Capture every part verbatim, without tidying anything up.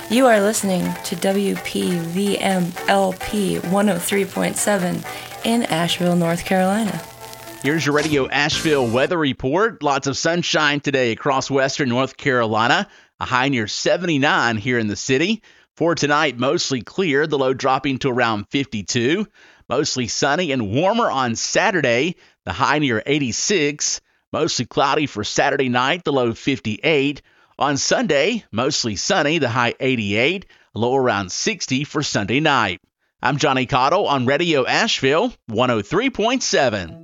You are listening to W P V M L P one oh three point seven in Asheville, North Carolina. Here's your Radio Asheville weather report. Lots of sunshine today across western North Carolina. A high near seventy-nine here in the city. For tonight, mostly clear, the low dropping to around fifty-two. Mostly sunny and warmer on Saturday, the high near eighty-six. Mostly cloudy for Saturday night, the low fifty-eight. On Sunday, mostly sunny, the high eighty-eight, low around sixty for Sunday night. I'm Johnny Cottle on Radio Asheville one oh three point seven.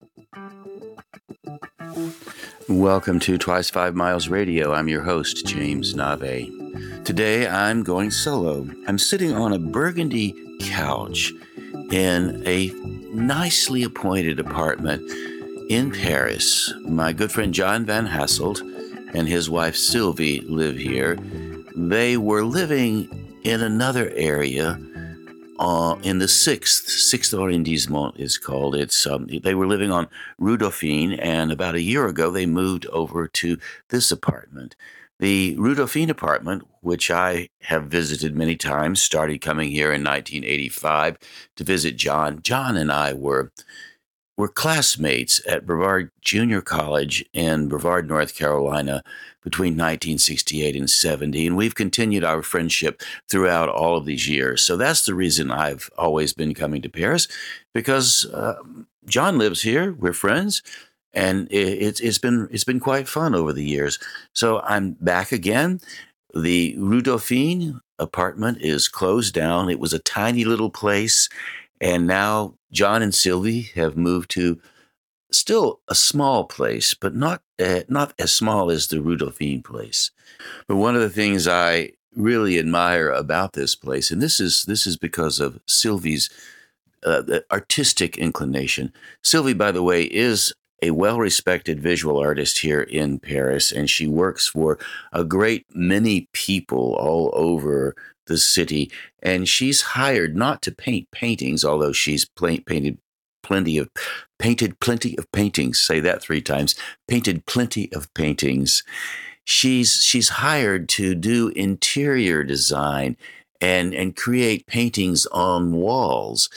Welcome to Twice Five Miles Radio. I'm your host, James Nave. Today, I'm going solo. I'm sitting on a burgundy couch in a nicely appointed apartment in Paris. My good friend John Van Hasselt and his wife Sylvie live here. They were living in another area uh, in the sixth, sixth arrondissement is called. It's um, they were living on Rue Dauphine, and about a year ago they moved over to this apartment. The Rue Dauphine apartment, which I have visited many times, started coming here in nineteen eighty-five to visit John. John and I were were classmates at Brevard Junior College in Brevard, North Carolina between nineteen sixty-eight and seventy, and we've continued our friendship throughout all of these years. So that's the reason I've always been coming to Paris, because uh, John lives here, we're friends, and it, it's been it's been quite fun over the years. So I'm back again. The Rue Dauphine apartment is closed down. It was a tiny little place, and now John and Sylvie have moved to still a small place, but not uh, not as small as the Rue Dauphine place. But one of the things I really admire about this place, and this is this is because of Sylvie's uh, artistic inclination. Sylvie, by the way, is a well-respected visual artist here in Paris, and she works for a great many people all over the city, and she's hired not to paint paintings, although she's pl- painted plenty of painted plenty of paintings. Say that three times. Painted plenty of paintings. She's she's hired to do interior design and and create paintings on walls.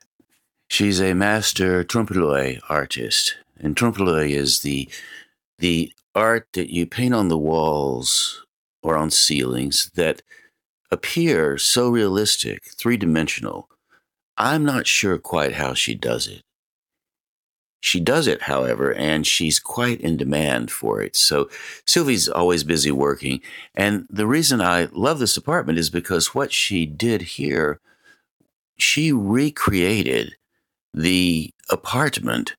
She's a master trompe-l'oeil artist, and trompe-l'oeil is the the art that you paint on the walls or on ceilings that appear so realistic, three-dimensional. I'm not sure quite how she does it. She does it, however, and she's quite in demand for it. So Sylvie's always busy working. And the reason I love this apartment is because what she did here, she recreated the apartment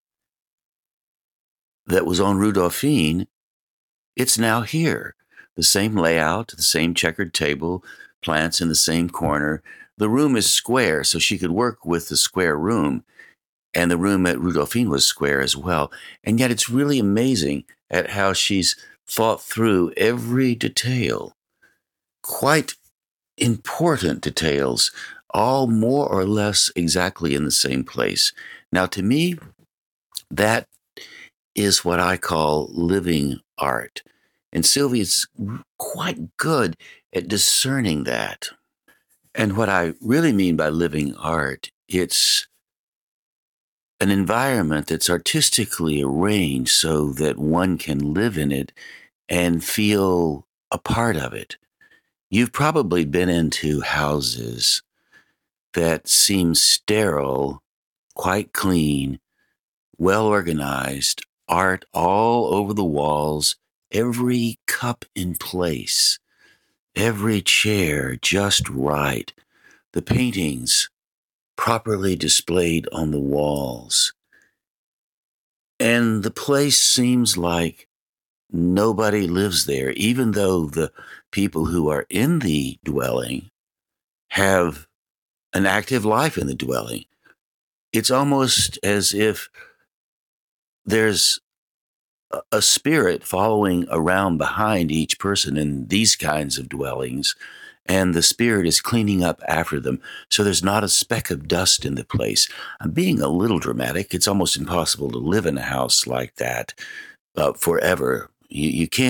that was on Rue Dauphine. It's now here. The same layout, the same checkered table, plants in the same corner. The room is square, so she could work with the square room. And the room at Rue Dauphine was square as well. And yet it's really amazing at how she's thought through every detail. Quite important details, all more or less exactly in the same place. Now, to me, that is what I call living art. And Sylvie's quite good at discerning that. And what I really mean by living art, it's an environment that's artistically arranged so that one can live in it and feel a part of it. You've probably been into houses that seem sterile, quite clean, well organized, art all over the walls, every cup in place, every chair just right, the paintings properly displayed on the walls. And the place seems like nobody lives there, even though the people who are in the dwelling have an active life in the dwelling. It's almost as if there's a spirit following around behind each person in these kinds of dwellings, and the spirit is cleaning up after them, so there's not a speck of dust in the place. I'm being a little dramatic. It's almost impossible to live in a house like that uh, forever. You, you can't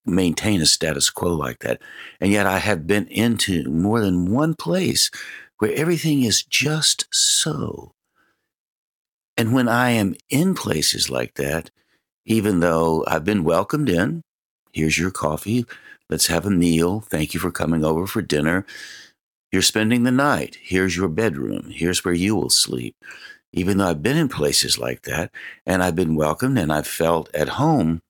maintain a status quo like that. And yet I have been into more than one place where everything is just so. And when I am in places like that, even though I've been welcomed in, here's your coffee, let's have a meal, thank you for coming over for dinner, you're spending the night, here's your bedroom, here's where you will sleep. Even though I've been in places like that, and I've been welcomed and I've felt at home,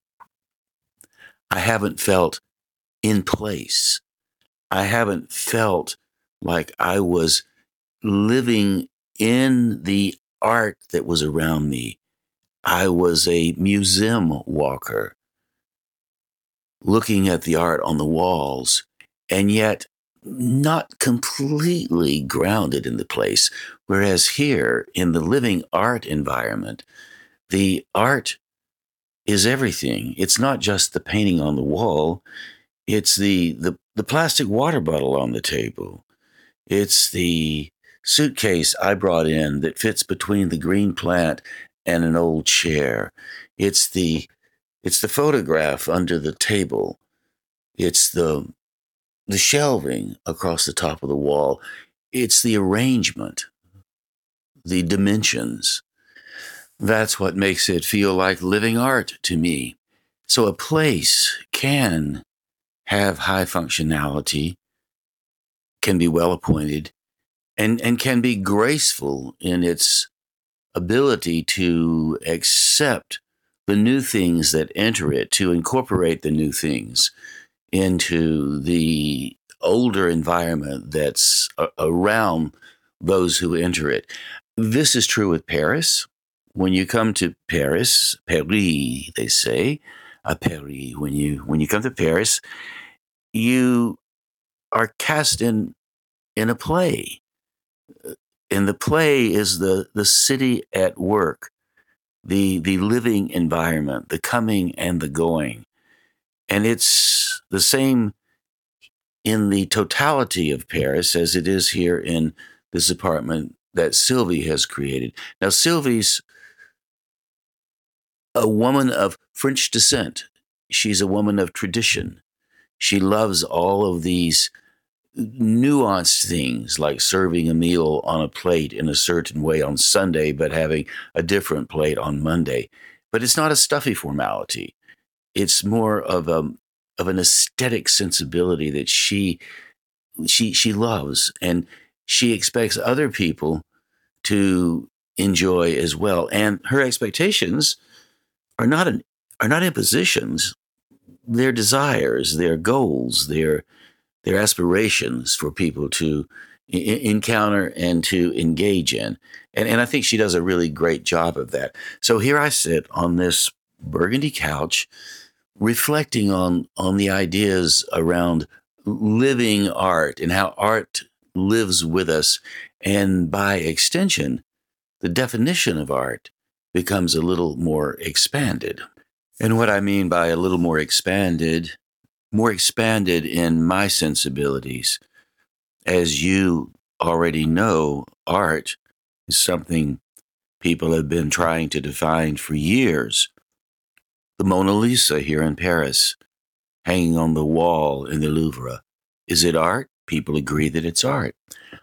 I haven't felt in place. I haven't felt like I was living in the art that was around me. I was a museum walker, looking at the art on the walls, and yet not completely grounded in the place. Whereas here, in the living art environment, the art is everything. It's not just the painting on the wall. It's the, the, the plastic water bottle on the table. It's the suitcase I brought in that fits between the green plant and an old chair. It's the, it's the photograph under the table. It's the, the shelving across the top of the wall. It's the arrangement, the dimensions. That's what makes it feel like living art to me. So a place can have high functionality, can be well appointed, and, and can be graceful in its ability to accept the new things that enter it, to incorporate the new things into the older environment that's a- around those who enter it. This is true with Paris. When you come to Paris, Paris, they say, à Paris, when you, when you come to Paris, you are cast in, in a play. And the play is the, the city at work, the, the living environment, the coming and the going. And it's the same in the totality of Paris as it is here in this apartment that Sylvie has created. Now, Sylvie's a woman of French descent. She's a woman of tradition. She loves all of these nuanced things like serving a meal on a plate in a certain way on Sunday, but having a different plate on Monday. But it's not a stuffy formality. It's more of a of an aesthetic sensibility that she she she loves, and she expects other people to enjoy as well. And her expectations are not an, are not impositions. They're desires, they're goals, they're they're aspirations for people to I- encounter and to engage in. And, and I think she does a really great job of that. So here I sit on this burgundy couch, reflecting on, on the ideas around living art and how art lives with us. And by extension, the definition of art becomes a little more expanded. And what I mean by a little more expanded, more expanded in my sensibilities. As you already know, art is something people have been trying to define for years. The Mona Lisa here in Paris, hanging on the wall in the Louvre. Is it art? People agree that it's art.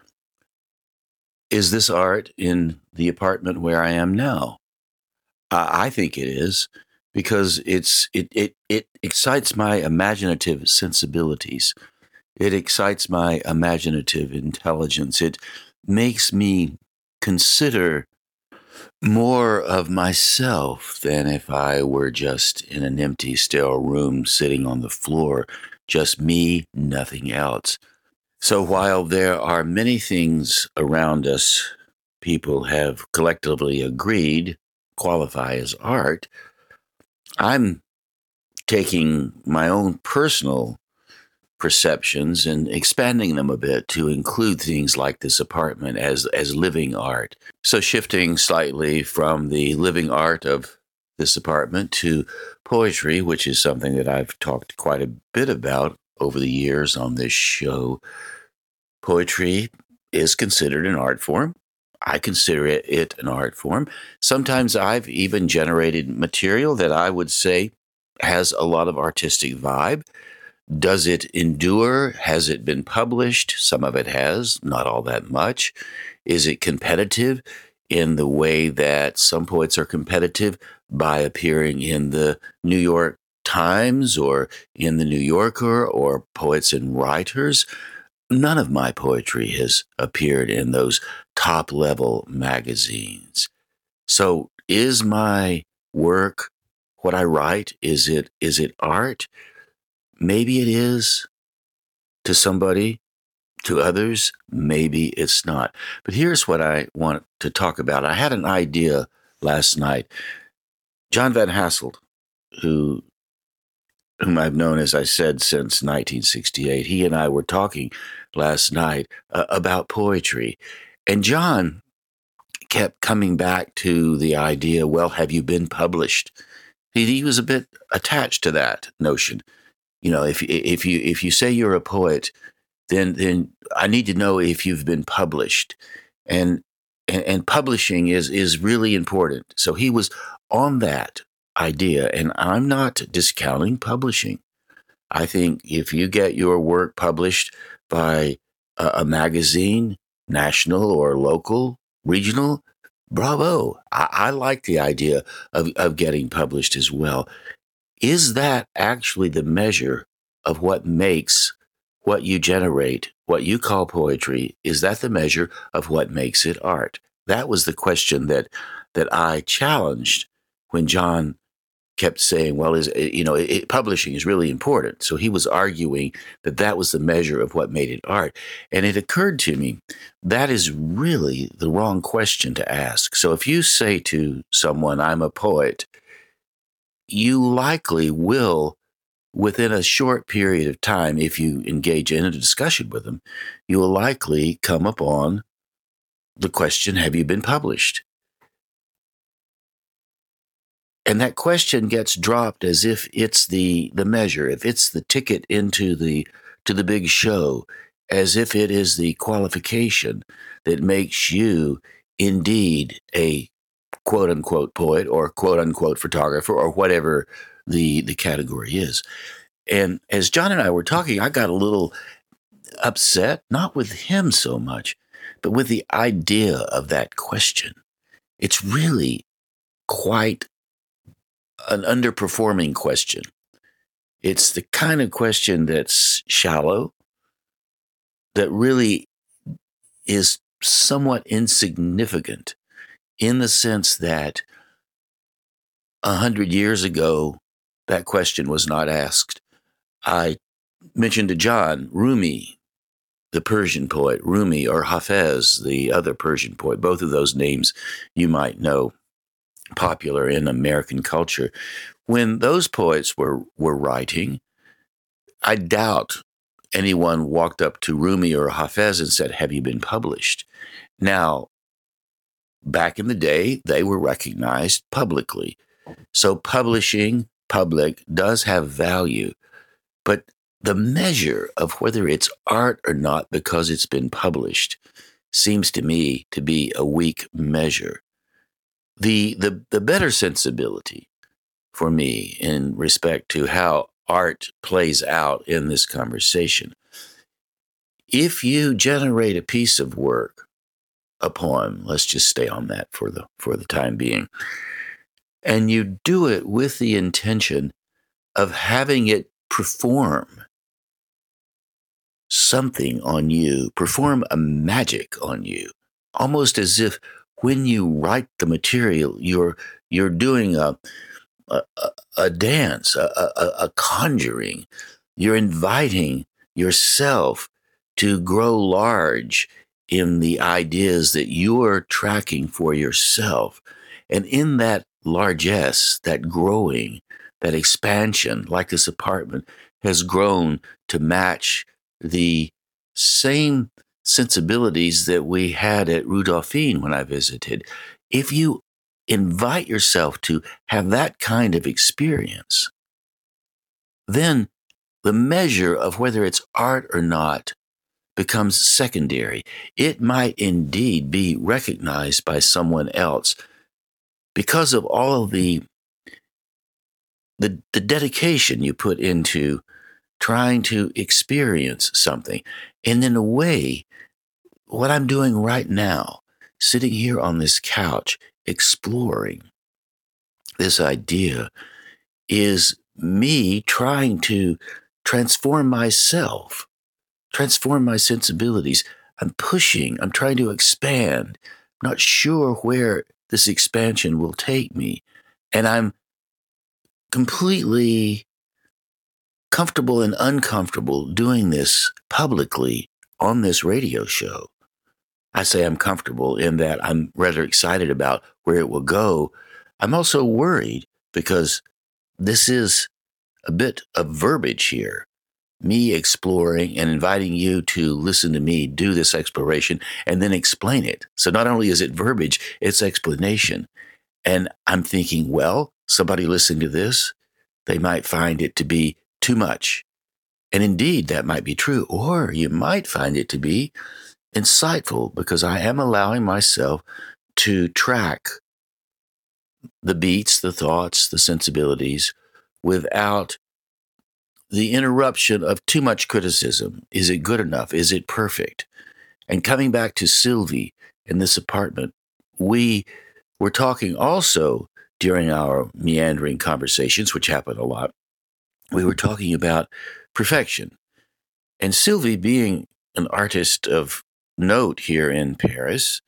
Is this art in the apartment where I am now? I, I think it is, because it's it, it it excites my imaginative sensibilities. It excites my imaginative intelligence. It makes me consider more of myself than if I were just in an empty, sterile room sitting on the floor, just me, nothing else. So while there are many things around us people have collectively agreed qualify as art, I'm taking my own personal perceptions and expanding them a bit to include things like this apartment as as living art. So shifting slightly from the living art of this apartment to poetry, which is something that I've talked quite a bit about over the years on this show. Poetry is considered an art form. I consider it an art form. Sometimes I've even generated material that I would say has a lot of artistic vibe. Does it endure? Has it been published? Some of it has, not all that much. Is it competitive in the way that some poets are competitive by appearing in the New York Times or in the New Yorker or Poets and Writers? None of my poetry has appeared in those top-level magazines. So is my work, what I write, is it is it art? Maybe it is to somebody, to others, maybe it's not. But here's what I want to talk about. I had an idea last night. John Van Hasselt, who whom I've known, as I said, since nineteen sixty-eight, he and I were talking last night uh, about poetry. And John kept coming back to the idea, well, have you been published? He, he was a bit attached to that notion. You know, if if you if you say you're a poet, then then I need to know if you've been published, and and, and publishing is is really important. So he was on that idea, and I'm not discounting publishing. I think if you get your work published by a, a magazine, national or local, regional, bravo. I, I like the idea of of getting published as well. Is that actually the measure of what makes what you generate, what you call poetry? Is that the measure of what makes it art? That was the question that that I challenged when John kept saying, well, is you know, it, publishing is really important. So he was arguing that that was the measure of what made it art. And it occurred to me, that is really the wrong question to ask. So if you say to someone, I'm a poet, you likely will, within a short period of time, if you engage in a discussion with them, you will likely come upon the question, have you been published? And that question gets dropped as if it's the, the measure, if it's the ticket into the to the big show, as if it is the qualification that makes you indeed a quote-unquote poet or quote-unquote photographer or whatever the, the category is. And as John and I were talking, I got a little upset, not with him so much, but with the idea of that question. It's really quite an underperforming question. It's the kind of question that's shallow, that really is somewhat insignificant in the sense that a hundred years ago, that question was not asked. I mentioned to John Rumi, the Persian poet, Rumi, or Hafez, the other Persian poet. Both of those names you might know, popular in American culture. When those poets were, were writing, I doubt anyone walked up to Rumi or Hafez and said, have you been published? Now, back in the day, they were recognized publicly. So publishing, public, does have value. But the measure of whether it's art or not because it's been published seems to me to be a weak measure. The, the, the better sensibility for me in respect to how art plays out in this conversation, if you generate a piece of work, a poem, let's just stay on that for the for the time being, and you do it with the intention of having it perform something on you, perform a magic on you, almost as if when you write the material, you're you're doing a a, a dance, a, a, a conjuring. You're inviting yourself to grow large in the ideas that you're tracking for yourself. And in that largesse, that growing, that expansion, like this apartment has grown to match the same sensibilities that we had at Rudolphine when I visited. If you invite yourself to have that kind of experience, then the measure of whether it's art or not becomes secondary. It might indeed be recognized by someone else because of all of the the, the dedication you put into trying to experience something. And in a way, what I'm doing right now, sitting here on this couch, exploring this idea, is me trying to transform myself, transform my sensibilities. I'm pushing, I'm trying to expand. I'm not sure where this expansion will take me. And I'm completely comfortable and uncomfortable doing this publicly on this radio show. I say I'm comfortable in that I'm rather excited about where it will go. I'm also worried because this is a bit of verbiage here. Me exploring and inviting you to listen to me do this exploration and then explain it. So not only is it verbiage, it's explanation. And I'm thinking, well, somebody listening to this, they might find it to be too much. And indeed, that might be true. Or you might find it to be insightful because I am allowing myself to track the beats, the thoughts, the sensibilities without the interruption of too much criticism. Is it good enough? Is it perfect? And coming back to Sylvie in this apartment, we were talking also during our meandering conversations, which happen a lot. We were talking about perfection. And Sylvie, being an artist of note here in Paris,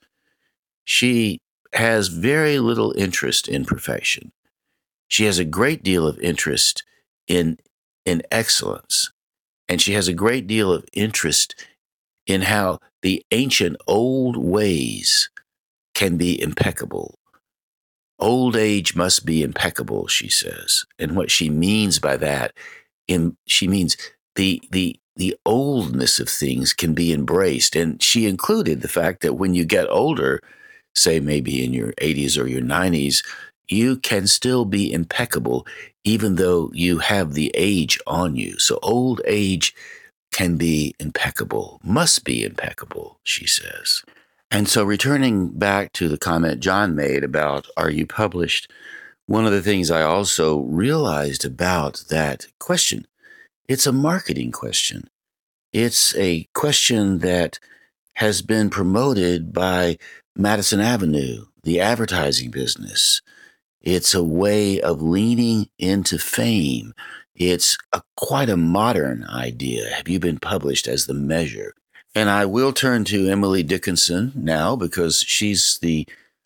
she has very little interest in perfection. She has a great deal of interest in, in excellence. And she has a great deal of interest in how the ancient old ways can be impeccable. Old age must be impeccable, she says. And what she means by that, in, she means the, the, the oldness of things can be embraced. And she included the fact that when you get older, say maybe in your eighties or your nineties, you can still be impeccable even though you have the age on you. So old age can be impeccable, must be impeccable, she says. And so returning back to the comment John made about, are you published? One of the things I also realized about that question, it's a marketing question. It's a question that has been promoted by Madison Avenue, the advertising business. It's a way of leaning into fame. It's a, quite a modern idea. Have you been published as the measure? And I will turn to Emily Dickinson now because she's the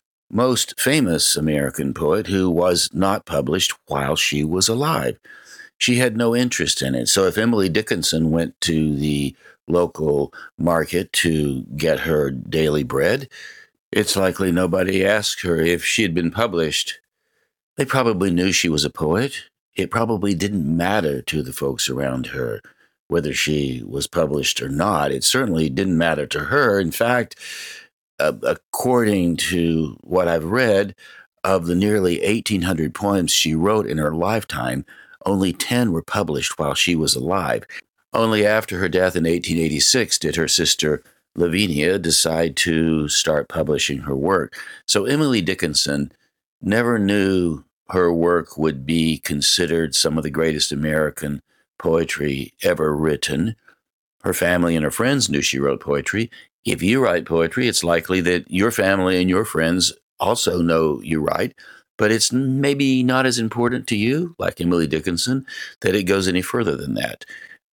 most famous American poet who was not published while she was alive. She had no interest in it. So if Emily Dickinson went to the local market to get her daily bread, it's likely nobody asked her if she had been published. They probably knew she was a poet. It probably didn't matter to the folks around her whether she was published or not. It certainly didn't matter to her. In fact, uh, according to what I've read, of the nearly eighteen hundred poems she wrote in her lifetime, only ten were published while she was alive. Only after her death in eighteen eighty-six did her sister Lavinia decide to start publishing her work. So Emily Dickinson never knew her work would be considered some of the greatest American poetry ever written. Her family and her friends knew she wrote poetry. If you write poetry, it's likely that your family and your friends also know you write, but it's maybe not as important to you, like Emily Dickinson, that it goes any further than that.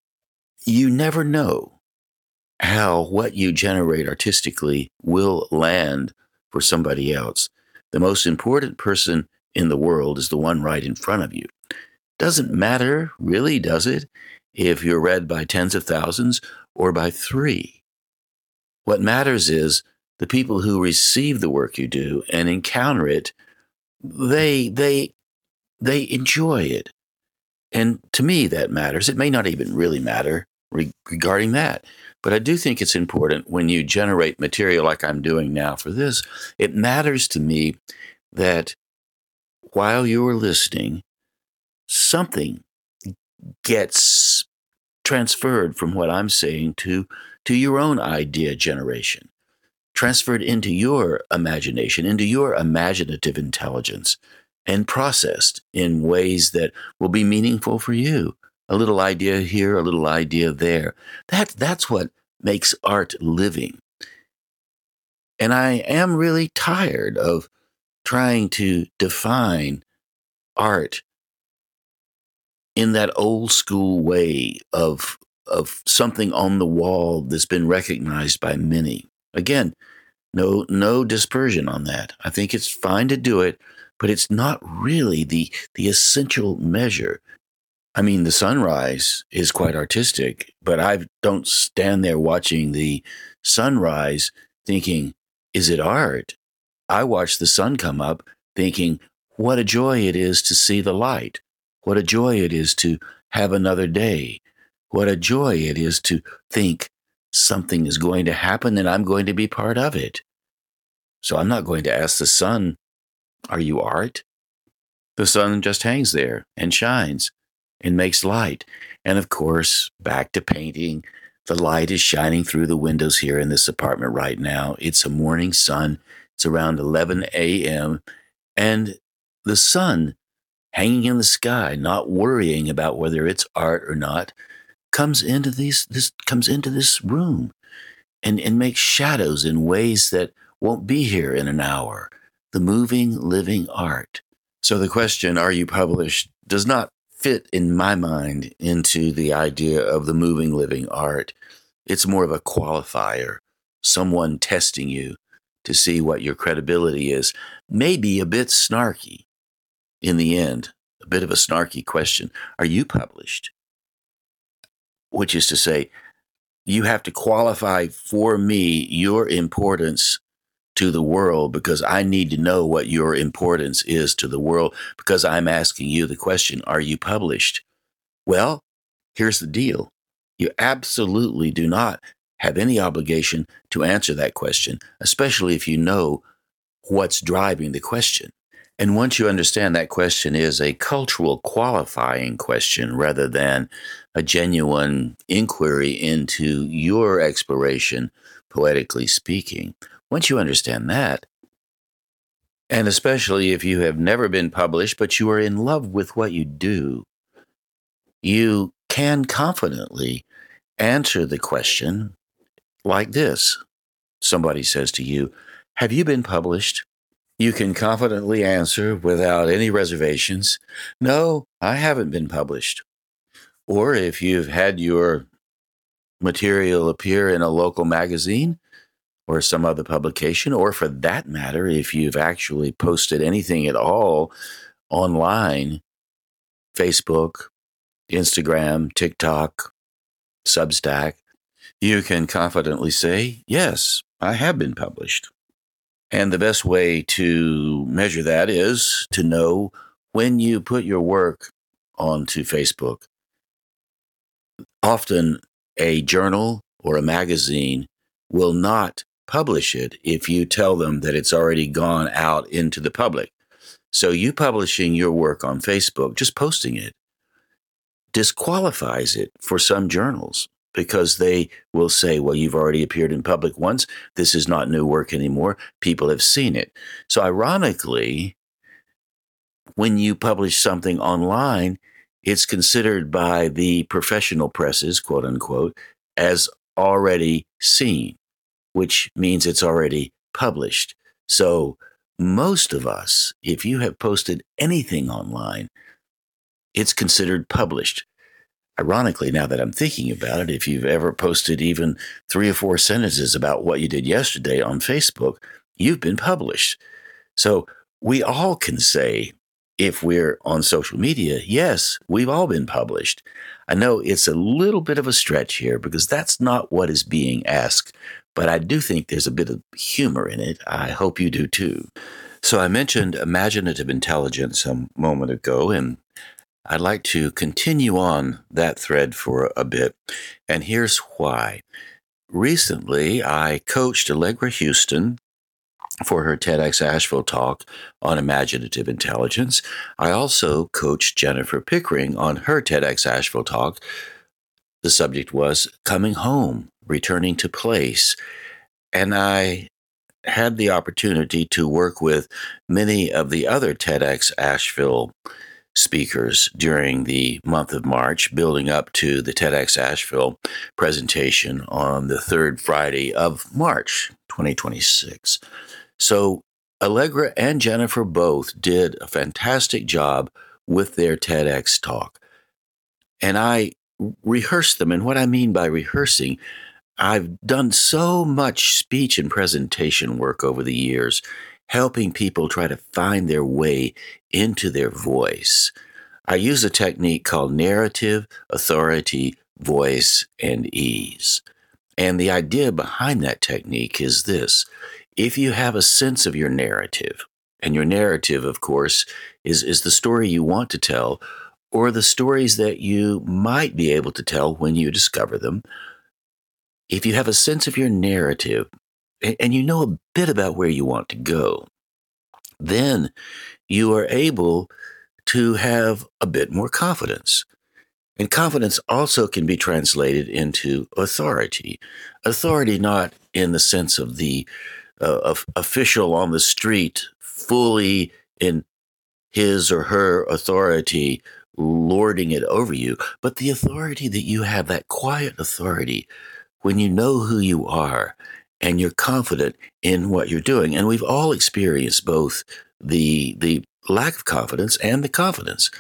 You never know how what you generate artistically will land for somebody else. The most important person in the world is the one right in front of you. Doesn't matter, really, does it, if you're read by tens of thousands or by three? What matters is the people who receive the work you do and encounter it, they they they enjoy it. And to me, that matters. It may not even really matter re- regarding that. But I do think it's important when you generate material like I'm doing now for this, it matters to me that while you're listening, something gets transferred from what I'm saying to, to your own idea generation, transferred into your imagination, into your imaginative intelligence. and processed in ways that will be meaningful for you. A little idea here, a little idea there. That, that's what makes art living. And I am really tired of trying to define art in that old school way of, of something on the wall that's been recognized by many. Again, no, no dispersion on that. I think it's fine to do it, but it's not really the, the essential measure. I mean, the sunrise is quite artistic, but I don't stand there watching the sunrise thinking, is it art? I watch the sun come up thinking, what a joy it is to see the light. What a joy it is to have another day. What a joy it is to think something is going to happen and I'm going to be part of it. So I'm not going to ask the sun, are you art? The sun just hangs there and shines and makes light. And of course, back to painting. The light is shining through the windows here in this apartment right now. It's a morning sun. It's around eleven a.m. And the sun hanging in the sky, not worrying about whether it's art or not, comes into these this comes into this room and, and makes shadows in ways that won't be here in an hour. The moving, living art. So the question, are you published, does not fit in my mind into the idea of the moving, living art. It's more of a qualifier, someone testing you to see what your credibility is. Maybe a bit snarky in the end, a bit of a snarky question. Are you published? Which is to say, you have to qualify for me your importance to the world because I need to know what your importance is to the world because I'm asking you the question, are you published? Well, here's the deal. You absolutely do not have any obligation to answer that question, especially if you know what's driving the question. And once you understand that question is a cultural qualifying question rather than a genuine inquiry into your exploration, poetically speaking, once you understand that, and especially if you have never been published, but you are in love with what you do, you can confidently answer the question like this. Somebody says to you, have you been published? You can confidently answer without any reservations, no, I haven't been published. Or if you've had your material appear in a local magazine or some other publication, or for that matter, if you've actually posted anything at all online, Facebook, Instagram, TikTok, Substack, you can confidently say, yes, I have been published. And the best way to measure that is to know when you put your work onto Facebook. Often a journal or a magazine will not publish it if you tell them that it's already gone out into the public. So you publishing your work on Facebook, just posting it, disqualifies it for some journals because they will say, well, you've already appeared in public once. This is not new work anymore. People have seen it. So ironically, when you publish something online, it's considered by the professional presses, quote unquote, as already seen, which means it's already published. So most of us, if you have posted anything online, it's considered published. Ironically, now that I'm thinking about it, if you've ever posted even three or four sentences about what you did yesterday on Facebook, you've been published. So we all can say, if we're on social media, yes, we've all been published. I know it's a little bit of a stretch here because that's not what is being asked, but I do think there's a bit of humor in it. I hope you do too. So I mentioned imaginative intelligence a moment ago, and I'd like to continue on that thread for a bit, and here's why. Recently, I coached Allegra Houston for her TEDx Asheville talk on imaginative intelligence. I also coached Jennifer Pickering on her TEDx Asheville talk. The subject was coming home, returning to place. And I had the opportunity to work with many of the other TEDx Asheville speakers during the month of March, building up to the TEDx Asheville presentation on the third Friday of March, twenty twenty-six. So Allegra and Jennifer both did a fantastic job with their TEDx talk. And I rehearsed them. And what I mean by rehearsing, I've done so much speech and presentation work over the years, helping people try to find their way into their voice. I use a technique called narrative, authority, voice, and ease. And the idea behind that technique is this. If you have a sense of your narrative, and your narrative, of course, is, is the story you want to tell, or the stories that you might be able to tell when you discover them, if you have a sense of your narrative, and, and you know a bit about where you want to go, then you are able to have a bit more confidence. And confidence also can be translated into authority. Authority not in the sense of the uh, of official on the street fully in his or her authority lording it over you, but the authority that you have, that quiet authority, when you know who you are and you're confident in what you're doing. And we've all experienced both the the lack of confidence and the confidence.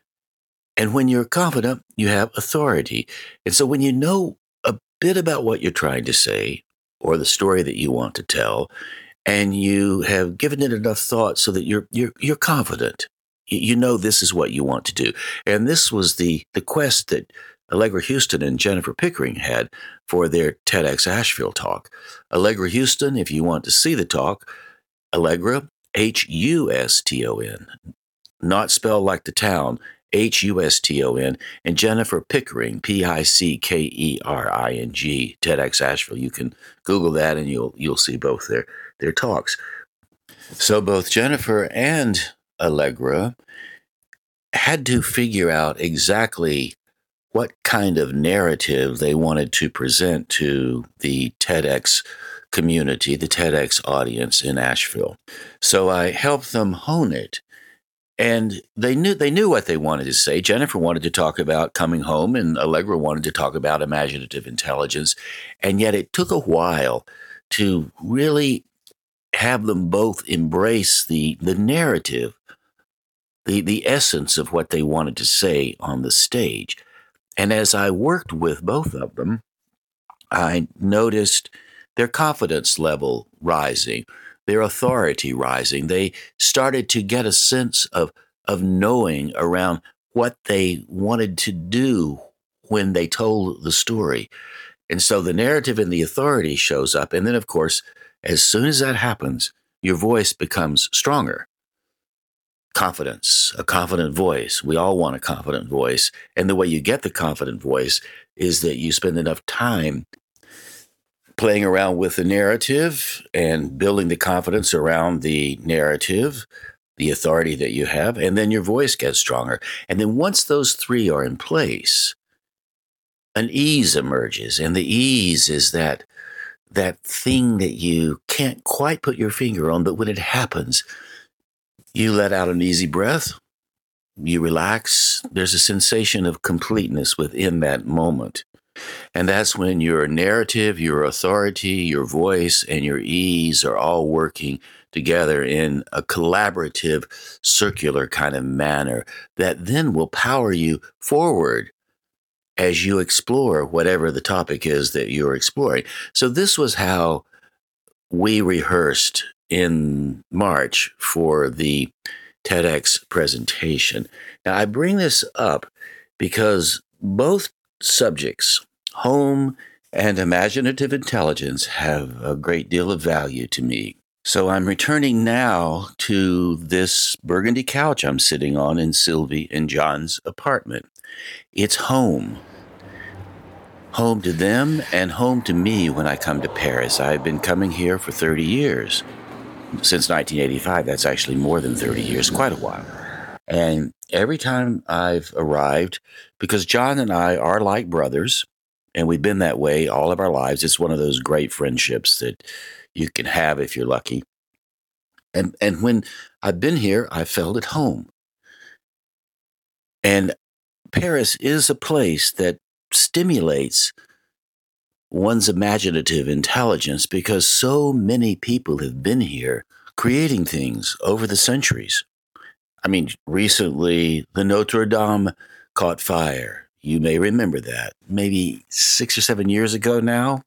And when you're confident, you have authority. And so when you know a bit about what you're trying to say or the story that you want to tell, and you have given it enough thought so that you're you're you're confident, you know this is what you want to do. And this was the the quest that Allegra Houston and Jennifer Pickering had for their TEDx Asheville talk. Allegra Houston, if you want to see the talk, Allegra, H U S T O N, not spelled like the town, H U S T O N, and Jennifer Pickering, P I C K E R I N G, TEDx Asheville. You can Google that and you'll you'll see both their, their talks. So both Jennifer and Allegra had to figure out exactly what kind of narrative they wanted to present to the TEDx community, the TEDx audience in Asheville. So I helped them hone it. And they knew they knew what they wanted to say. Jennifer wanted to talk about coming home, and Allegra wanted to talk about imaginative intelligence. And yet it took a while to really have them both embrace the, the narrative, the, the essence of what they wanted to say on the stage. And as I worked with both of them, I noticed their confidence level rising, their authority rising. They started to get a sense of, of knowing around what they wanted to do when they told the story. And so the narrative and the authority shows up. And then, of course, as soon as that happens, your voice becomes stronger. Confidence, a confident voice. We all want a confident voice. And the way you get the confident voice is that you spend enough time playing around with the narrative and building the confidence around the narrative, the authority that you have, and then your voice gets stronger. And then once those three are in place, an ease emerges. And the ease is that that thing that you can't quite put your finger on, but when it happens, you let out an easy breath, you relax. There's a sensation of completeness within that moment. And that's when your narrative, your authority, your voice, and your ease are all working together in a collaborative, circular kind of manner that then will power you forward as you explore whatever the topic is that you're exploring. So this was how we rehearsed in March for the TEDx presentation. Now, I bring this up because both subjects, home and imaginative intelligence, have a great deal of value to me. So I'm returning now to this burgundy couch I'm sitting on in Sylvie and John's apartment. It's home. Home to them and home to me when I come to Paris. I've been coming here for thirty years. Since nineteen eighty-five, that's actually more than thirty years, quite a while. And every time I've arrived, because John and I are like brothers, And we've been that way all of our lives. It's one of those great friendships that you can have if you're lucky. And and when I've been here, I felt at home. And Paris is a place that stimulates one's imaginative intelligence because so many people have been here creating things over the centuries. I mean, recently, the Notre Dame caught fire. You may remember that. Maybe six or seven years ago now.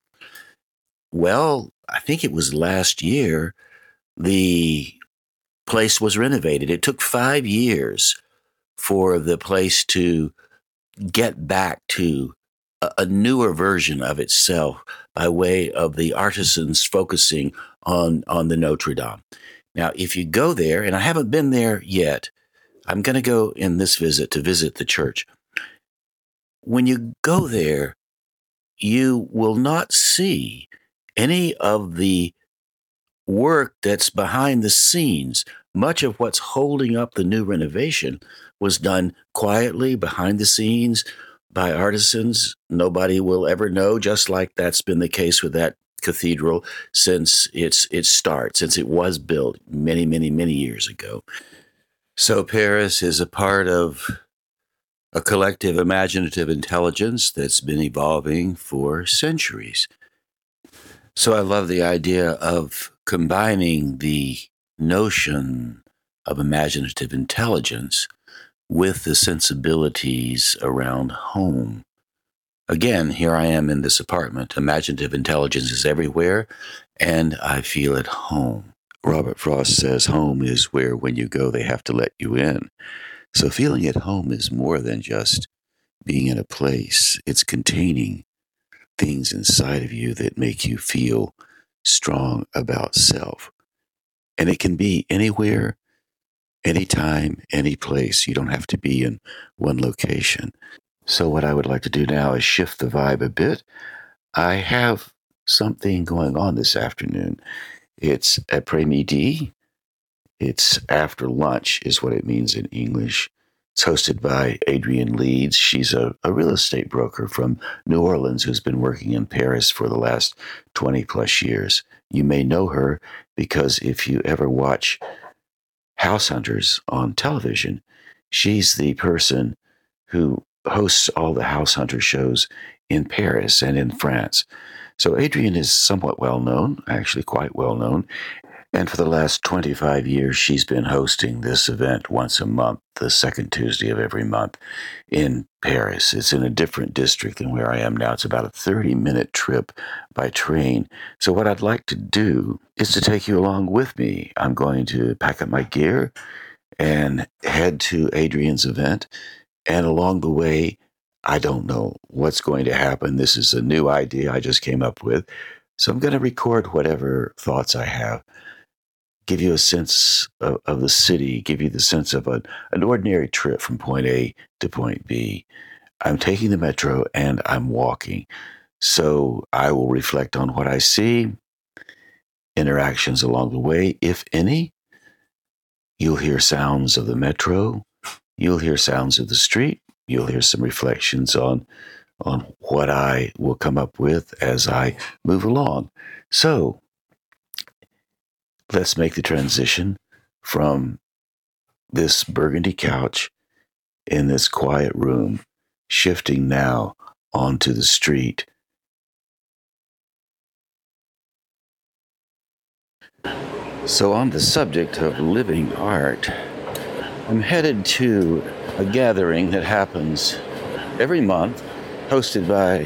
Well, I think it was last year, the place was renovated. It took five years for the place to get back to a, a newer version of itself by way of the artisans focusing on, on the Notre Dame. Now, if you go there, and I haven't been there yet, I'm going to go in this visit to visit the church. When you go there, you will not see any of the work that's behind the scenes. Much of what's holding up the new renovation was done quietly behind the scenes by artisans. Nobody will ever know, just like that's been the case with that cathedral since its its start, since it was built many, many, many years ago. So Paris is a part of a collective imaginative intelligence that's been evolving for centuries. So I love the idea of combining the notion of imaginative intelligence with the sensibilities around home. Again, here I am in this apartment. Imaginative intelligence is everywhere, and I feel at home. Robert Frost says home is where when you go, they have to let you in. So feeling at home is more than just being in a place. It's containing things inside of you that make you feel strong about self. And it can be anywhere, anytime, any place. You don't have to be in one location. So what I would like to do now is shift the vibe a bit. I have something going on this afternoon. It's après-midi. It's after lunch is what it means in English. It's hosted by Adrienne Leeds. She's a, a real estate broker from New Orleans who's been working in Paris for the last twenty plus years. You may know her because if you ever watch House Hunters on television, she's the person who hosts all the House Hunter shows in Paris and in France. So Adrienne is somewhat well known, actually quite well known. And for the last twenty-five years, she's been hosting this event once a month, the second Tuesday of every month in Paris. It's in a different district than where I am now. It's about a thirty-minute trip by train. So what I'd like to do is to take you along with me. I'm going to pack up my gear and head to Adrienne's event. And along the way, I don't know what's going to happen. This is a new idea I just came up with. So I'm going to record whatever thoughts I have. Give you a sense of, of the city, give you the sense of a, an ordinary trip from point A to point B. I'm taking the metro and I'm walking. So I will reflect on what I see, interactions along the way, if any. You'll hear sounds of the metro. You'll hear sounds of the street. You'll hear some reflections on, on what I will come up with as I move along. So, let's make the transition from this burgundy couch in this quiet room, shifting now onto the street. So on the subject of living art, I'm headed to a gathering that happens every month, hosted by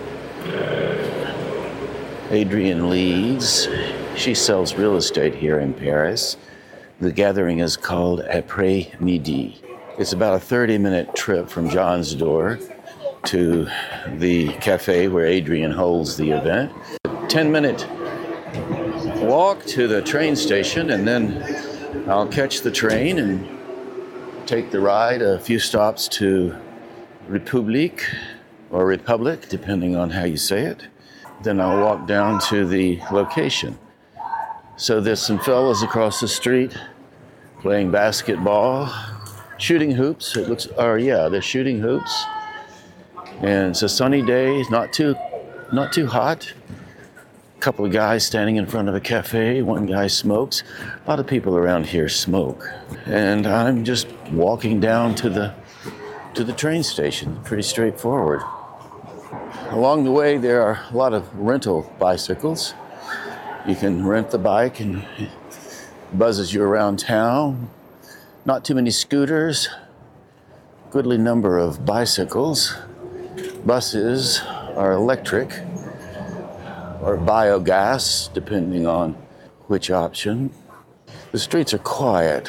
Adrienne Leeds. She sells real estate here in Paris. The gathering is called Après-Midi. It's about a thirty-minute trip from John's door to the cafe where Adrienne holds the event. ten-minute walk to the train station, and then I'll catch the train and take the ride a few stops to République or Republic, depending on how you say it. Then I'll walk down to the location. So there's some fellas across the street playing basketball, shooting hoops. It looks, or yeah, they're shooting hoops. And it's a sunny day, it's not too, not too hot. A couple of guys standing in front of a cafe, one guy smokes. A lot of people around here smoke. And I'm just walking down to the, to the train station, pretty straightforward. Along the way, there are a lot of rental bicycles. You can rent the bike and it buzzes you around town. Not too many scooters, goodly number of bicycles. Buses are electric or biogas, depending on which option. The streets are quiet.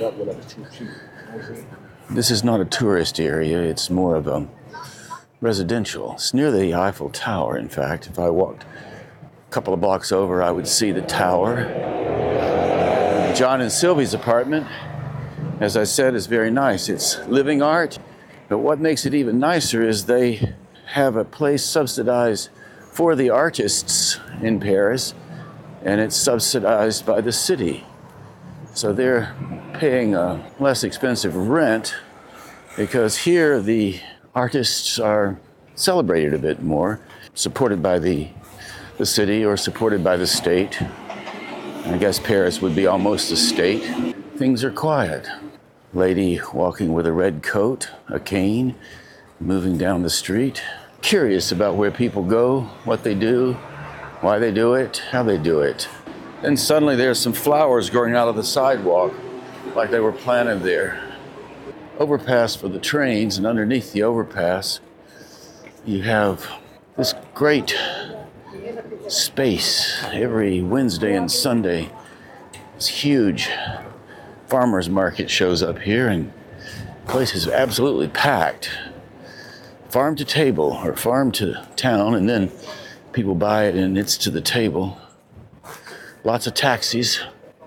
This is not a tourist area, it's more of a residential. It's near the Eiffel Tower, in fact. If I walked a couple of blocks over, I would see the tower. John and Sylvie's apartment, as I said, is very nice. It's living art, but what makes it even nicer is they have a place subsidized for the artists in Paris, and it's subsidized by the city. So they're paying a less expensive rent because here the artists are celebrated a bit more, supported by the, the city or supported by the state. I guess Paris would be almost a state. Things are quiet. Lady walking with a red coat, a cane, moving down the street. Curious about where people go, what they do, why they do it, how they do it. Then suddenly there's some flowers growing out of the sidewalk, like they were planted there. Overpass for the trains, and underneath the overpass, you have this great space every Wednesday and Sunday. It's huge. Farmers market shows up here, and the place is absolutely packed. Farm to table, or farm to town, and then people buy it and it's to the table. Lots of taxis.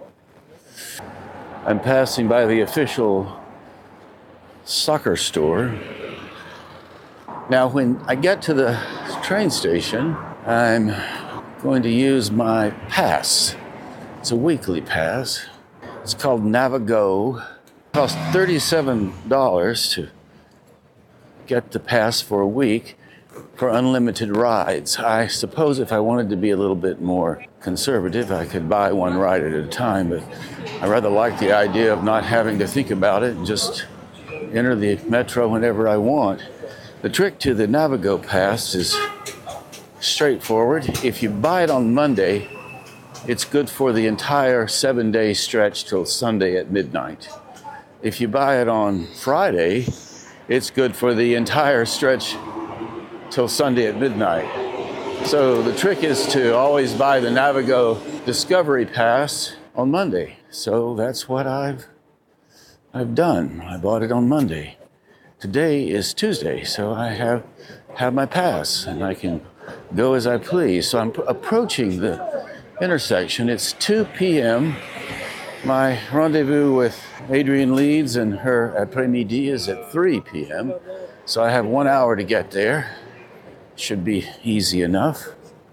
I'm passing by the official soccer store. Now, when I get to the train station, I'm going to use my pass. It's a weekly pass. It's called Navigo. It costs thirty-seven dollars to get the pass for a week for unlimited rides. I suppose if I wanted to be a little bit more conservative, I could buy one ride at a time, but I rather like the idea of not having to think about it and just enter the metro whenever I want. The trick to the Navigo pass is straightforward. If you buy it on Monday, it's good for the entire seven-day stretch till Sunday at midnight. If you buy it on Friday, it's good for the entire stretch till Sunday at midnight. So the trick is to always buy the Navigo Discovery Pass on Monday. So that's what I've I've done. I bought it on Monday. Today is Tuesday, so I have have my pass and I can go as I please. So I'm p- approaching the intersection. It's two p.m. My rendezvous with Adrienne Leeds and her après-midi is at three p.m. So I have one hour to get there. Should be easy enough.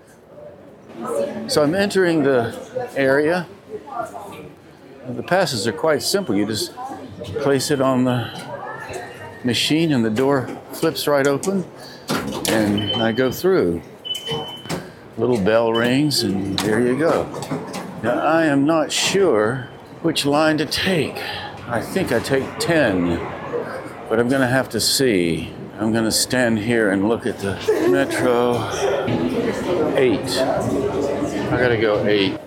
So I'm entering the area. The passes are quite simple. You just place it on the machine and the door flips right open and I go through. Little bell rings and there you go. Now I am not sure which line to take. I think I take ten, but I'm gonna have to see. I'm gonna stand here and look at the Metro. Eight. I gotta go eight.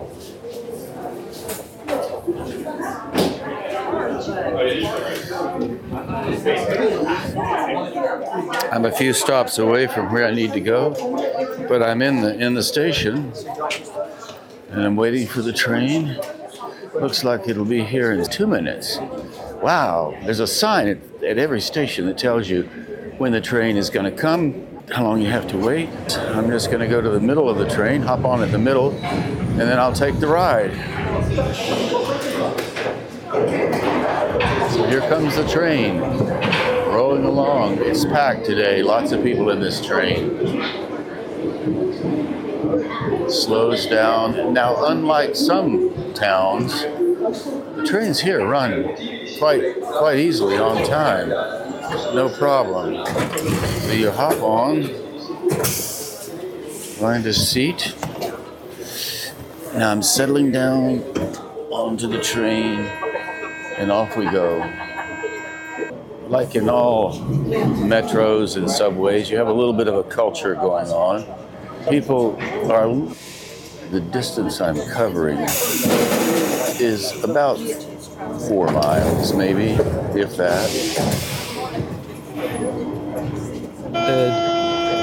I'm a few stops away from where I need to go, but I'm in the in the station and I'm waiting for the train. Looks like it'll be here in two minutes. Wow, there's a sign at, at every station that tells you when the train is going to come, how long you have to wait. I'm just going to go to the middle of the train, hop on at the middle, and then I'll take the ride. So here comes the train, rolling along. It's packed today, lots of people in this train. Slows down. Now, unlike some towns, the trains here run quite quite easily on time. no problem. So you hop on, find a seat. Now I'm settling down onto the train, and off we go. Like in all metros and subways, you have a little bit of a culture going on. People are, the distance I'm covering is about four miles, maybe, if that. Good.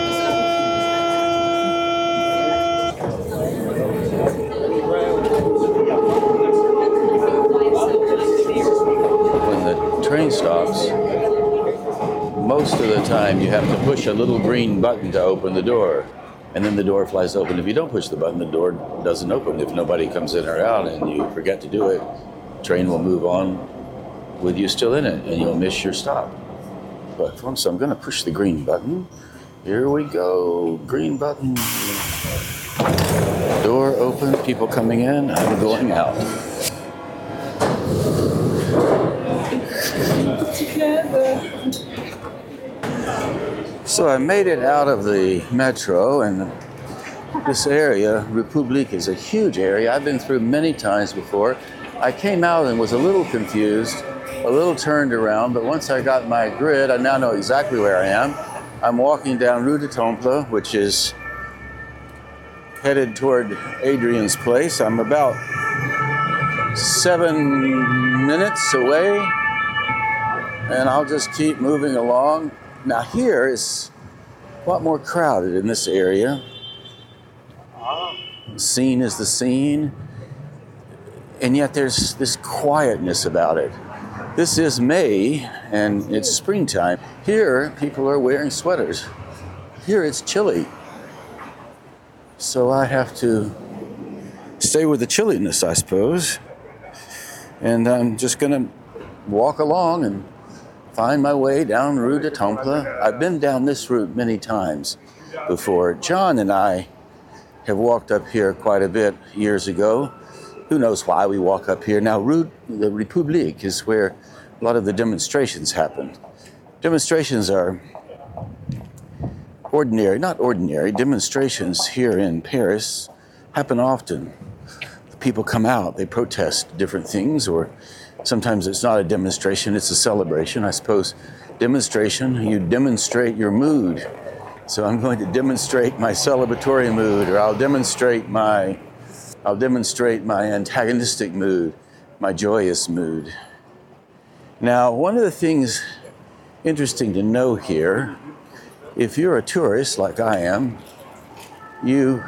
Train stops, most of the time you have to push a little green button to open the door, and then the door flies open. If you don't push the button, the door doesn't open. If nobody comes in or out and you forget to do it, the train will move on with you still in it, and you'll miss your stop. But folks, I'm going to push the green button. Here we go. Green button. Door open, people coming in, I'm going out. So I made it out of the metro, and this area, Republique, is a huge area. I've been through many times before. I came out and was a little confused, a little turned around, but once I got my grid, I now know exactly where I am. I'm walking down Rue du Temple, which is headed toward Adrian's place. I'm about seven minutes away, and I'll just keep moving along. Now here is a lot more crowded in this area. The scene is the scene, and yet there's this quietness about it. This is May, and it's springtime. Here, people are wearing sweaters. Here it's chilly. So I have to stay with the chilliness, I suppose. And I'm just going to walk along and find my way down Rue du Temple. I've been down this route many times before. John and I have walked up here quite a bit years ago. Who knows why we walk up here. Now, Rue de Republique is where a lot of the demonstrations happen. Demonstrations are ordinary, not ordinary, demonstrations here in Paris happen often. People come out, they protest different things, or sometimes it's not a demonstration, it's a celebration. I suppose demonstration, you demonstrate your mood. So I'm going to demonstrate my celebratory mood, or I'll demonstrate my, I'll demonstrate my antagonistic mood, my joyous mood. Now, one of the things interesting to know here, if you're a tourist like I am, you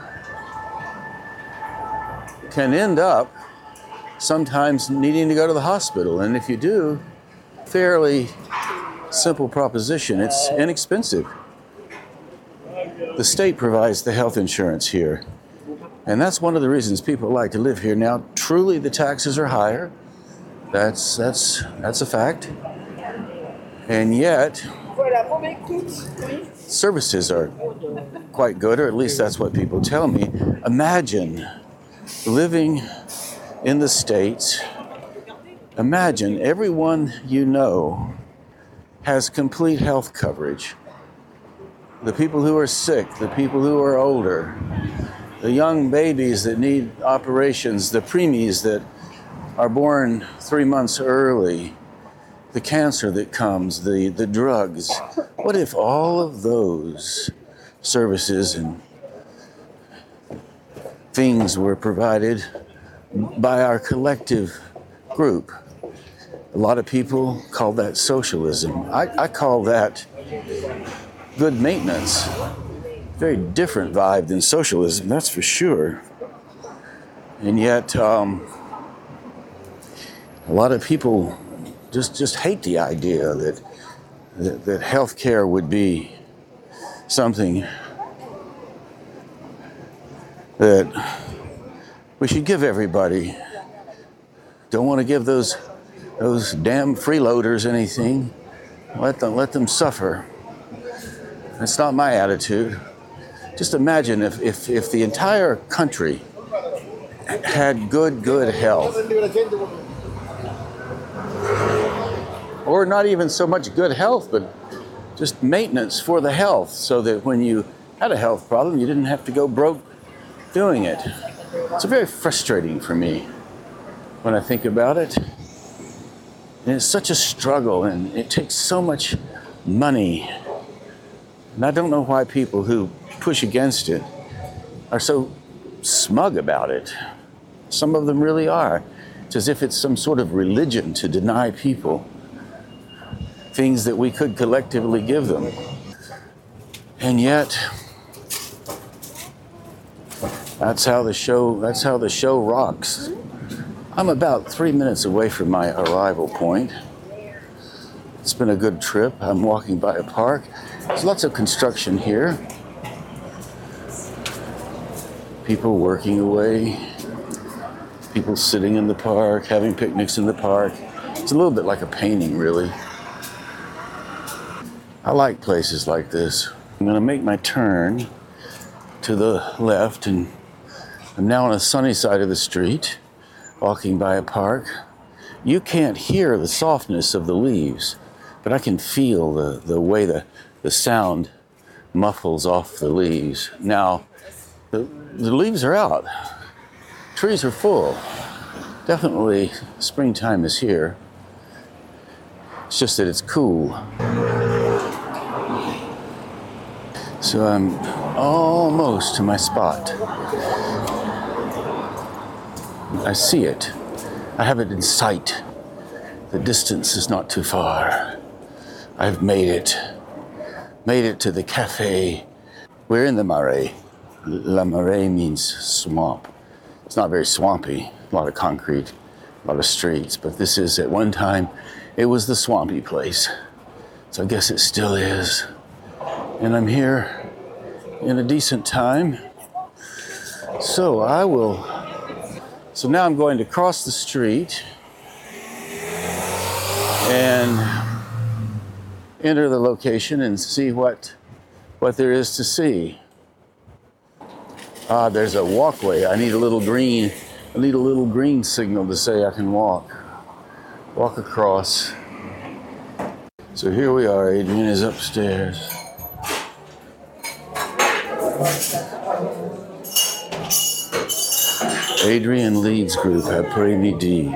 can end up sometimes needing to go to the hospital. And if you do, fairly simple proposition, it's inexpensive. The state provides the health insurance here. And that's one of the reasons people like to live here. Now, truly the taxes are higher. That's, that's, that's a fact. And yet, services are quite good, or at least that's what people tell me. Imagine living in the States. Imagine everyone you know has complete health coverage. The people who are sick, the people who are older, the young babies that need operations, the preemies that are born three months early, the cancer that comes, the, the drugs. What if all of those services and things were provided by our collective group? A lot of people call that socialism. I, I call that good maintenance. Very different vibe than socialism, that's for sure. And yet, um, a lot of people just, just hate the idea that, that, that healthcare would be something that we should give everybody. Don't want to give those those damn freeloaders anything. Let them let them suffer. That's not my attitude. Just imagine if if, if the entire country had good, good health. or not even so much good health, but just maintenance for the health, so that when you had a health problem, you didn't have to go broke doing it. It's very frustrating for me when I think about it. And it's such a struggle, and it takes so much money. And I don't know why people who push against it are so smug about it. Some of them really are. It's as if it's some sort of religion to deny people things that we could collectively give them. And yet, that's how the show, that's how the show rocks. I'm about three minutes away from my arrival point. It's been a good trip. I'm walking by a park. There's lots of construction here. People working away. People sitting in the park, having picnics in the park. It's a little bit like a painting, really. I like places like this. I'm going to make my turn to the left, and I'm now on the sunny side of the street, walking by a park. You can't hear the softness of the leaves, but I can feel the, the way the, the sound muffles off the leaves. Now, the, the leaves are out. Trees are full. Definitely springtime is here. It's just that it's cool. So I'm almost to my spot. I see it. I have it in sight. The distance is not too far. I've made it. Made it to the cafe. We're in the Marais. La Marais means swamp. It's not very swampy. A lot of concrete, a lot of streets. But this is, at one time, it was the swampy place. So I guess it still is. And I'm here in a decent time. So I will, so now I'm going to cross the street and enter the location and see what, what there is to see. Ah, there's a walkway. I need a little green, I need a little green signal to say I can walk. Walk across. So here we are, Adrian is upstairs. Adrian Leeds Group après-midi.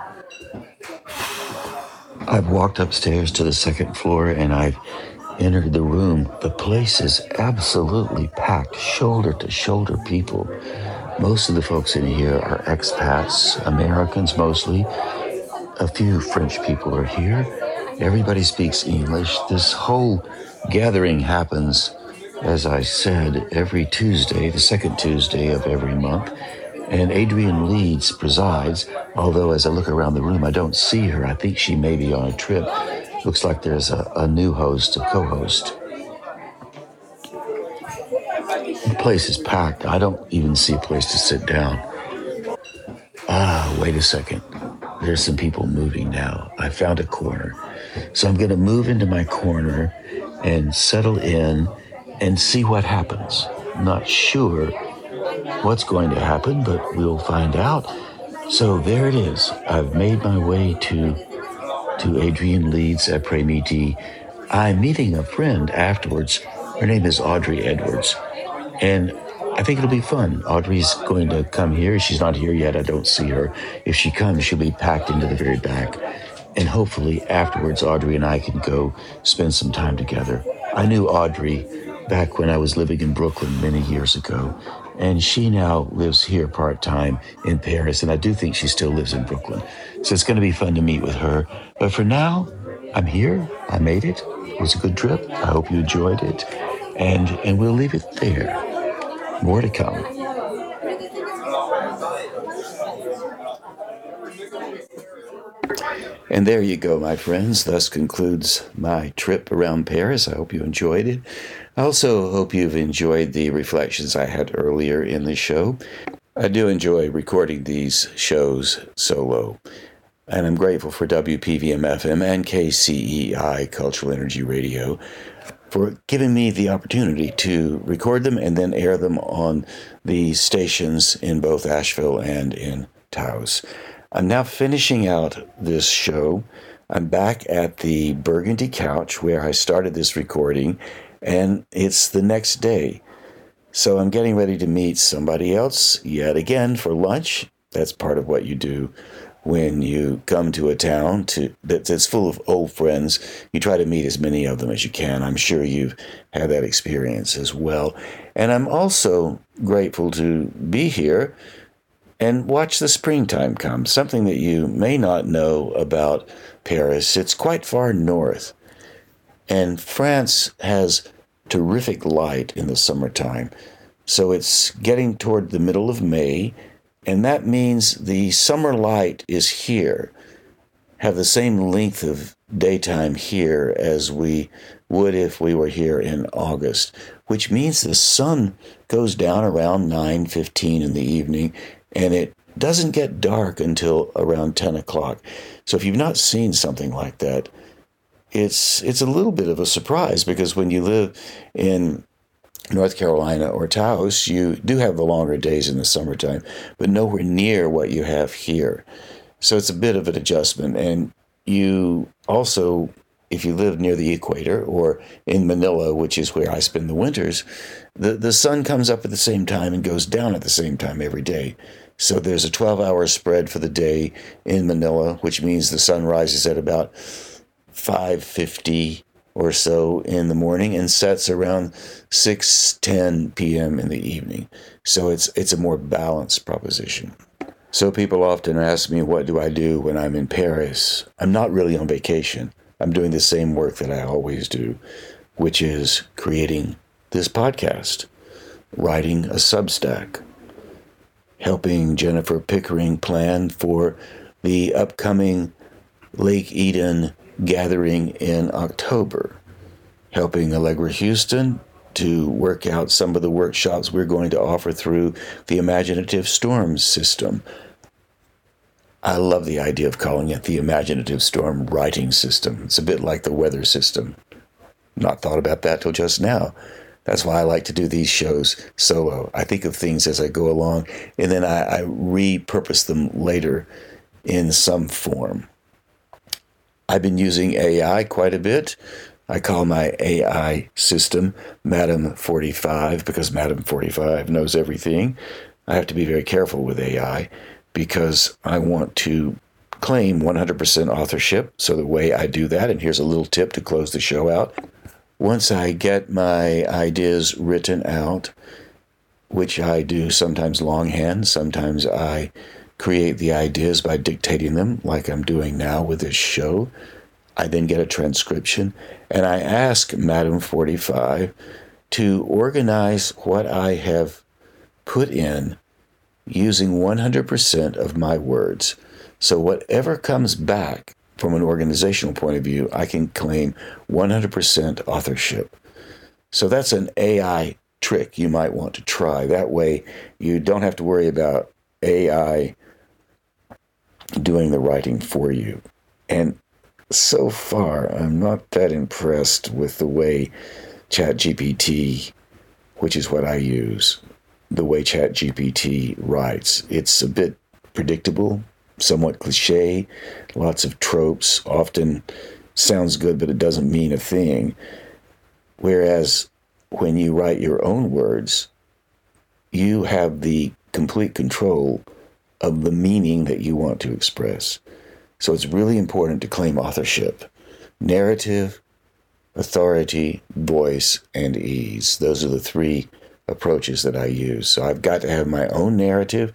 I've walked upstairs to the second floor and I've entered the room. The place is absolutely packed, shoulder to shoulder people. Most of the folks in here are expats, Americans mostly. A few French people are here. Everybody speaks English. This whole gathering happens, as I said, every Tuesday, the second Tuesday of every month. And Adrian Leeds presides, although as I look around the room, I don't see her. I think she may be on a trip. Looks like there's a, a new host, a co-host. The place is packed. I don't even see a place to sit down. Ah, wait a second. There's some people moving now. I found a corner. So I'm going to move into my corner and settle in and see what happens. Not sure what's going to happen, but we'll find out. So there it is. I've made my way to to Adrian Leeds après-midi. I'm meeting a friend afterwards. Her name is Audrey Edwards. And I think it'll be fun. Audrey's going to come here. She's not here yet. I don't see her. If she comes, she'll be packed into the very back. And hopefully afterwards, Audrey and I can go spend some time together. I knew Audrey back when I was living in Brooklyn many years ago. And she now lives here part-time in Paris. And I do think she still lives in Brooklyn. So it's going to be fun to meet with her. But for now, I'm here. I made it. It was a good trip. I hope you enjoyed it. And, and we'll leave it there. More to come. And there you go, my friends. Thus concludes my trip around Paris. I hope you enjoyed it. I also hope you've enjoyed the reflections I had earlier in the show. I do enjoy recording these shows solo, and I'm grateful for W P V M F M and K C E I Cultural Energy Radio for giving me the opportunity to record them and then air them on the stations in both Asheville and in Taos. I'm now finishing out this show I'm back at the Burgundy Couch where I started this recording, and it's the next day. So I'm getting ready to meet somebody else yet again for lunch. That's part of what you do when you come to a town to that's full of old friends. You try to meet as many of them as you can. I'm sure you've had that experience as well. And I'm also grateful to be here and watch the springtime come, something that you may not know about Paris. It's quite far north, and France has terrific light in the summertime. So it's getting toward the middle of May, and that means the summer light is here, have the same length of daytime here as we would if we were here in August, which means the sun goes down around nine fifteen in the evening, and it doesn't get dark until around ten o'clock. So if you've not seen something like that, it's it's a little bit of a surprise, because when you live in North Carolina or Taos, you do have the longer days in the summertime, but nowhere near what you have here. So it's a bit of an adjustment. And you also, if you live near the equator or in Manila, which is where I spend the winters, the, the sun comes up at the same time and goes down at the same time every day. So there's a twelve-hour spread for the day in Manila, which means the sun rises at about five fifty or so in the morning and sets around six ten p.m. in the evening. So it's it's a more balanced proposition. So people often ask me, what do I do when I'm in Paris? I'm not really on vacation. I'm doing the same work that I always do, which is creating this podcast, writing a Substack, helping Jennifer Pickering plan for the upcoming Lake Eden gathering in October, helping Allegra Houston to work out some of the workshops we're going to offer through the Imaginative Storm system. I love the idea of calling it the Imaginative Storm writing system. It's a bit like the weather system. Not thought about that till just now. That's why I like to do these shows solo. I think of things as I go along, and then I, I repurpose them later in some form. I've been using A I quite a bit. I call my A I system Madam forty-five because Madam forty-five knows everything. I have to be very careful with A I because I want to claim one hundred percent authorship. So the way I do that, and here's a little tip to close the show out. Once I get my ideas written out, which I do sometimes longhand, sometimes I create the ideas by dictating them like I'm doing now with this show. I then get a transcription, and I ask Madam forty-five to organize what I have put in using one hundred percent of my words. So whatever comes back from an organizational point of view, I can claim one hundred percent authorship. So that's an A I trick you might want to try. That way you don't have to worry about A I doing the writing for you. And so far, I'm not that impressed with the way ChatGPT, which is what I use, the way ChatGPT writes. It's a bit predictable, somewhat cliche, lots of tropes, often sounds good, but it doesn't mean a thing. Whereas when you write your own words, you have the complete control of the meaning that you want to express. So it's really important to claim authorship. Narrative, authority, voice, and ease. Those are the three approaches that I use. So I've got to have my own narrative.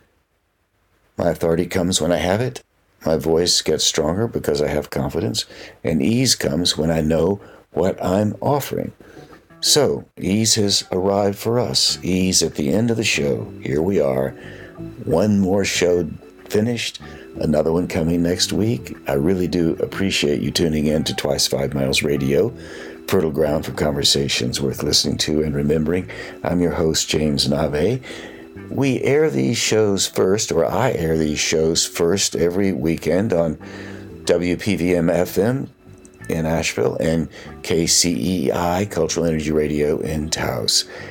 My authority comes when I have it. My voice gets stronger because I have confidence. And ease comes when I know what I'm offering. So ease has arrived for us. Ease at the end of the show. Here we are. One more show finished. Another one coming next week. I really do appreciate you tuning in to Twice Five Miles Radio, fertile ground for conversations worth listening to and remembering. I'm your host, James Nave. We air these shows first, or I air these shows first every weekend on W P V M F M in Asheville and K C E I, Cultural Energy Radio in Taos.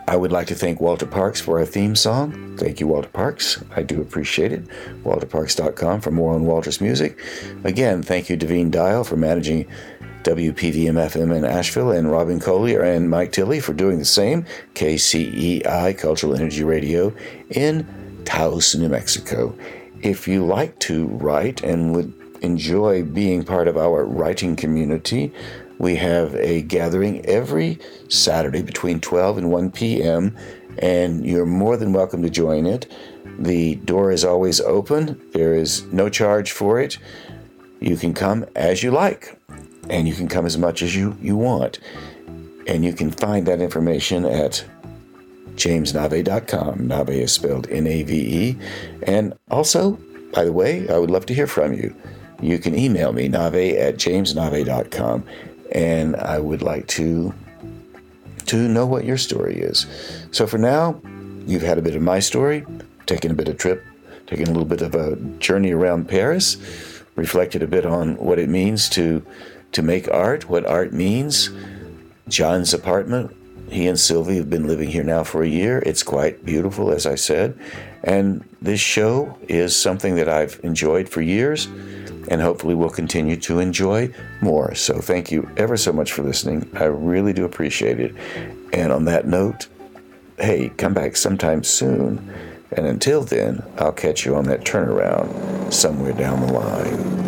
I would like to thank Walter Parks for our theme song. Thank you, Walter Parks. I do appreciate it. walter parks dot com for more on Walter's music. Again, thank you, Davine Dial, for managing W P V M F M in Asheville, and Robin Collier and Mike Tilley for doing the same. K C E I, Cultural Energy Radio, in Taos, New Mexico. If you like to write and would enjoy being part of our writing community, we have a gathering every Saturday between twelve and one p.m., and you're more than welcome to join it. The door is always open. There is no charge for it. You can come as you like, and you can come as much as you, you want. And you can find that information at james nave dot com. Nave is spelled N A V E. And also, by the way, I would love to hear from you. You can email me, nave at james nave dot com. And I would like to to know what your story is. So for now, you've had a bit of my story, taken a bit of trip, taken a little bit of a journey around Paris, reflected a bit on what it means to to make art, what art means. John's apartment, he and Sylvie have been living here now for a year. It's quite beautiful, as I said. And this show is something that I've enjoyed for years, and hopefully will continue to enjoy more. So thank you ever so much for listening. I really do appreciate it. And on that note, hey, come back sometime soon. And until then, I'll catch you on that turnaround somewhere down the line.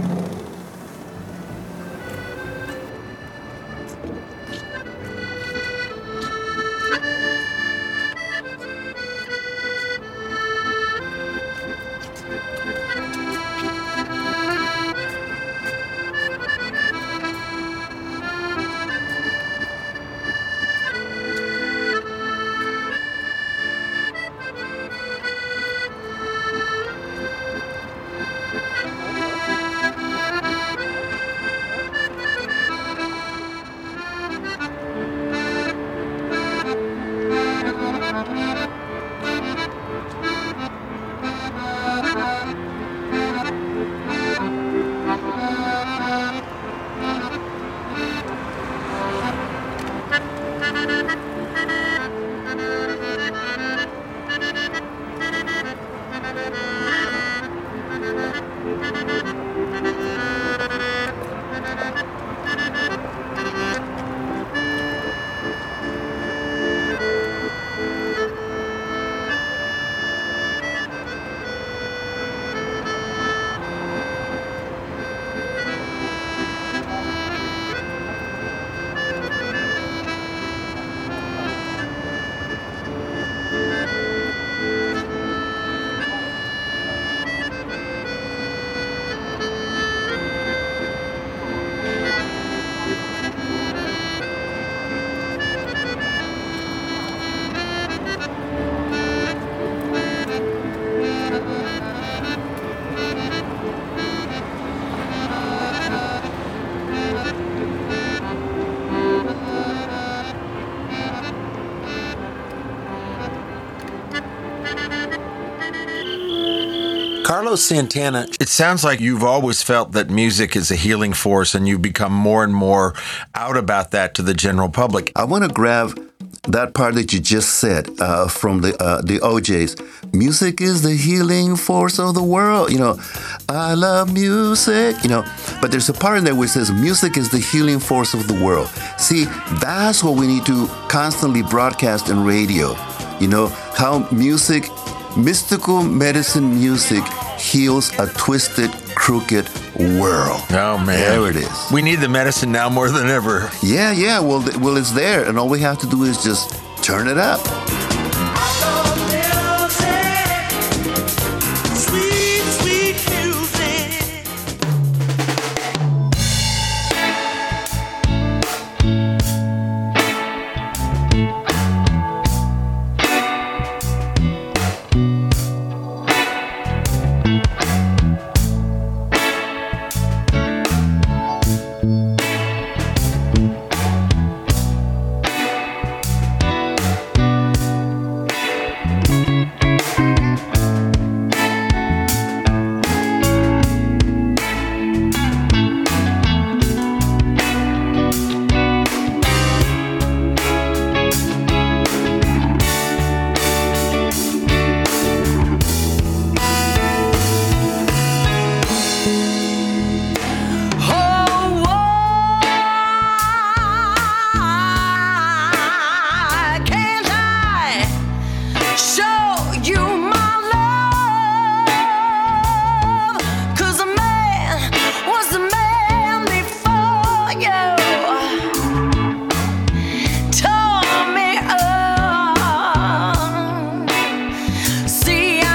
Carlos Santana, it sounds like you've always felt that music is a healing force, and you've become more and more out about that to the general public. I want to grab that part that you just said uh, from the uh, the O Js. Music is the healing force of the world. You know, I love music. You know, but there's a part in there where it says music is the healing force of the world. See, that's what we need to constantly broadcast in radio. You know, how music, mystical medicine music heals a twisted, crooked world. Oh, man. There it is. We need the medicine now more than ever. Yeah, yeah. Well, th- well, it's there. And all we have to do is just turn it up.